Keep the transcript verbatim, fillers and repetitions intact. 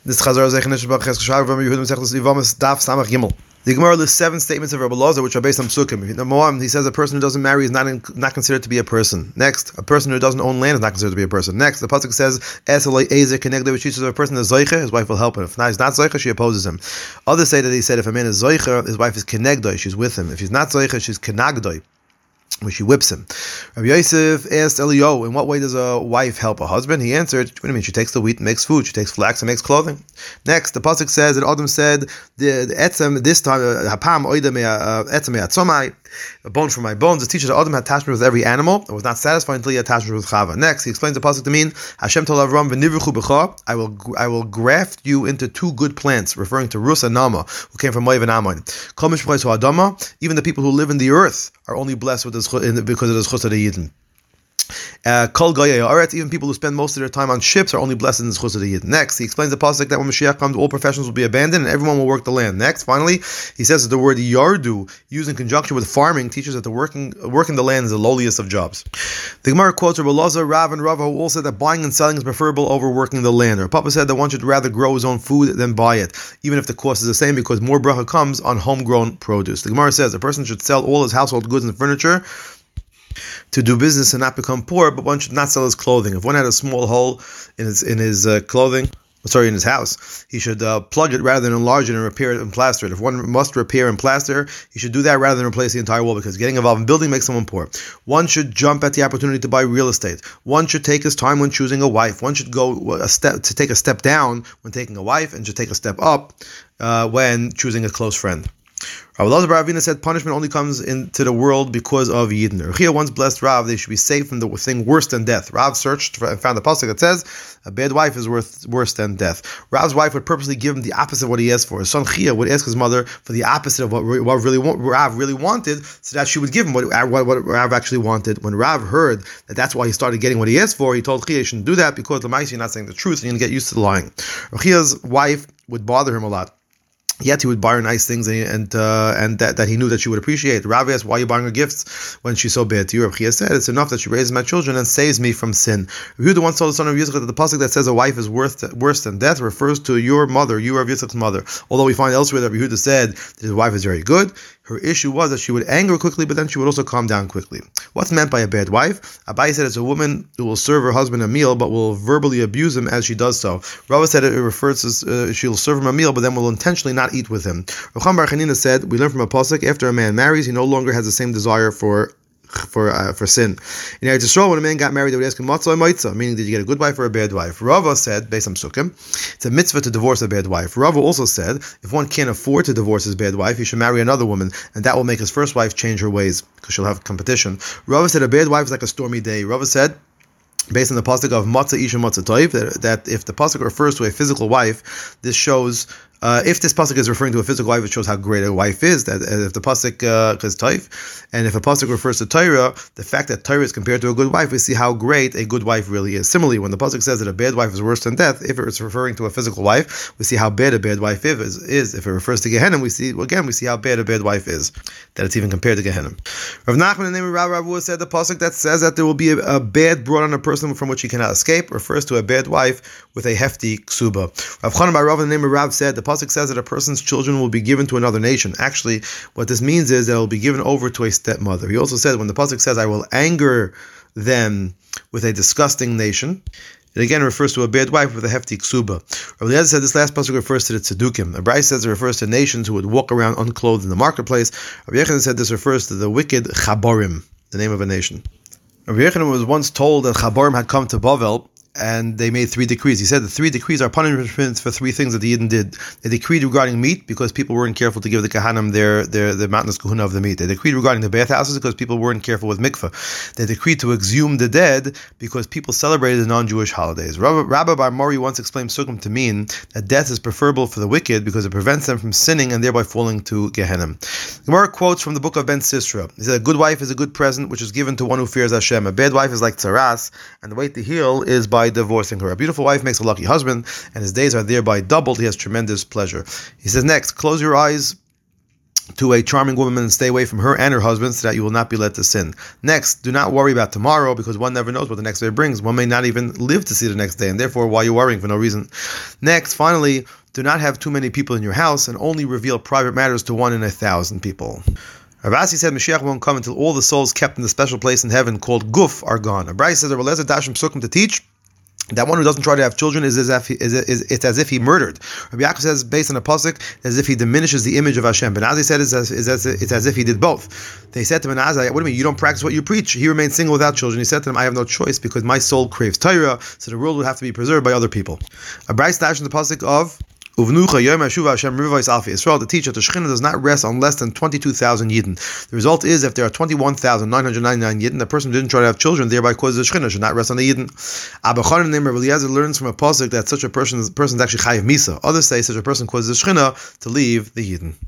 This Chazar Zeichen Neshbach Cheskashar Vam Yehudim Sechlas Ivamas Daf Samach Gimel. The Gemara lists seven statements of Rabbi Elazar which are based on psukim. Number one, he says a person who doesn't marry is not in, not considered to be a person. Next, a person who doesn't own land is not considered to be a person. Next, the pasuk says Esalei Ezer Kenegdo, which teaches if a person is Zeicha, his wife will help him. If not, he's not Zeicha, she opposes him. Others say that he said if a man is Zeicha, his wife is Kenegdo, she's with him. If he's not Zeicha, she's Kenagdoi, when she whips him. Rabbi Yosef asked Eliyahu, in what way does a wife help a husband? He answered, what do you mean? She takes the wheat and makes food. She takes flax and makes clothing. Next, the pasuk says that Adam said, the, the etzem, this time, hapam oida etzem me'atzomai, a bone from my bones. It teaches that Adam had attachment with every animal and was not satisfied until he had attachment with Chava. Next, he explains the pasuk to mean, Hashem told Avram, v'nivruchu b'cha, I will I will graft you into two good plants, referring to Rus and Nama, who came from Moav and Ammon. Kol mishpachos ha'adama, even the people who live in the earth are only blessed with this because of the zchus of the Yidden. Uh, Kol Goyei Haaretz, even people who spend most of their time on ships are only blessed in the zchus of the Yidden. Next, he explains the pasuk that when Mashiach comes, all professions will be abandoned and everyone will work the land. Next, finally, he says that the word yardu, used in conjunction with farming, teaches that the working working the land is the lowliest of jobs. The Gemara quotes Rabbi Elazar, Rav, and Rava, who all said that buying and selling is preferable over working the land. Or Papa said that one should rather grow his own food than buy it, even if the cost is the same, because more bracha comes on homegrown produce. The Gemara says a person should sell all his household goods and furniture to do business and not become poor, but one should not sell his clothing. If one had a small hole in his in his uh, clothing, sorry, in his house, he should uh, plug it rather than enlarge it and repair it and plaster it. If one must repair and plaster, he should do that rather than replace the entire wall, because getting involved in building makes someone poor. One should jump at the opportunity to buy real estate. One should take his time when choosing a wife. One should go a step to take a step down when taking a wife, and should take a step up uh, when choosing a close friend. Rabbi Elazar bar Avina said punishment only comes into the world because of Yidden. Rechia once blessed Rav, they should be safe from the thing worse than death. Rav searched and found a pasuk that says a bad wife is worth worse than death. Rav's wife would purposely give him the opposite of what he asked for. His son Chia would ask his mother for the opposite of what, what really Rav really wanted, so that she would give him what, what, what Rav actually wanted. When Rav heard that that's why he started getting what he asked for, he told Chia he shouldn't do that because L'maisa you're not saying the truth and you're going to get used to the lying. Rechia's wife would bother him a lot. Yet he would buy her nice things, and and, uh, and that, that he knew that she would appreciate. Rav asked, why are you buying her gifts when she's so bad to you? Rav Chia said, it's enough that she raises my children and saves me from sin. Yehuda once told the son of Yitzchak that the pasuk that says a wife is worth, worse than death refers to your mother, you are Rav Yitzchak's mother. Although we find elsewhere that Yehuda said that his wife is very good, her issue was that she would anger quickly, but then she would also calm down quickly. What's meant by a bad wife? Abai said it's a woman who will serve her husband a meal, but will verbally abuse him as she does so. Rava said it refers to uh, she'll serve him a meal, but then will intentionally not eat with him. Rav Chaim bar Chanina said, we learn from a pasuk, after a man marries, he no longer has the same desire for for uh, for sin. In Eretz Yisrael, when a man got married, they would ask him, Matzah or Maitza, meaning did you get a good wife or a bad wife? Rava said, based on Sukkim, it's a mitzvah to divorce a bad wife. Rava also said, if one can't afford to divorce his bad wife, he should marry another woman, and that will make his first wife change her ways, because she'll have competition. Rava said, a bad wife is like a stormy day. Rava said, based on the pasuk of Matzah Isha Matzah Toiv, that, that if the pasuk refers to a physical wife, this shows Uh, if this pasuk is referring to a physical wife, it shows how great a wife is. That uh, if the pasuk uh, is taif, and if a pasuk refers to Torah, the fact that Torah is compared to a good wife, we see how great a good wife really is. Similarly, when the pasuk says that a bad wife is worse than death, if it's referring to a physical wife, we see how bad a bad wife is. is. If it refers to Gehenna, we see again we see how bad a bad wife is. That it's even compared to Gehenna. Rav Nachman, the name of Rav Rav said the pasuk that says that there will be a, a bad brought on a person from which he cannot escape refers to a bad wife with a hefty ksuba. Rav Chanan bar Rav, the name of Rav, said the pasuk says that a person's children will be given to another nation. Actually, what this means is that it will be given over to a stepmother. He also said when the pasuk says, I will anger them with a disgusting nation, it again refers to a bad wife with a hefty ksuba. Rabbi Eliezer said this last pasuk refers to the tzedukim. The Bryce says it refers to nations who would walk around unclothed in the marketplace. Rabbi Yochanan said this refers to the wicked Chaborim, the name of a nation. Rabbi Yochanan was once told that Chaborim had come to Bavel, and they made three decrees. He said the three decrees are punishments for three things that the Yidden did. They decreed regarding meat because people weren't careful to give the Kahanim their their the mountainous kahuna of the meat. They decreed regarding the bathhouses because people weren't careful with mikveh. They decreed to exhume the dead because people celebrated the non-Jewish holidays. Rabbi Bar Mori once explained Sukkim to mean that death is preferable for the wicked because it prevents them from sinning and thereby falling to Gehenna. Gemara quotes from the book of Ben Sisra. He said, a good wife is a good present which is given to one who fears Hashem. A bad wife is like tzaras, and the way to heal is by divorcing her. A beautiful wife makes a lucky husband, and his days are thereby doubled. He has tremendous pleasure. He says next, close your eyes to a charming woman and stay away from her and her husband so that you will not be led to sin. Next, do not worry about tomorrow because one never knows what the next day brings. One may not even live to see the next day, and therefore why are you worrying for no reason? Next, finally, do not have too many people in your house and only reveal private matters to one in a thousand people. Rav Asi said Mashiach won't come until all the souls kept in the special place in heaven called Guf are gone. Abai says Rabbi Eliezer Dashim Sukkim to teach that one who doesn't try to have children is as if he, is, is it's as if he murdered. Rabbi Yaakov says, based on a pasuk, as if he diminishes the image of Hashem. Ben Azai said it's as, is as, it's as if he did both. They said to Ben Azai, "What do you mean you don't practice what you preach?" He remained single without children. He said to them, "I have no choice because my soul craves Torah, so the world would have to be preserved by other people." A Bryce dash in the pasuk of Uvnucha Yom Hashuva Hashem Rivais Alfi Israel to teach that the Shekhinah does not rest on less than twenty-two thousand Yidden. The result is, if there are twenty-one thousand nine hundred ninety-nine Yidden, the person who didn't try to have children thereby causes the Shekhinah should not rest on the Yidden. Abba Chanan named Rav Eliezer learns from a pasuk that such a person, person is actually Chayiv Misa. Others say such a person causes the Shekhinah to leave the Yidden.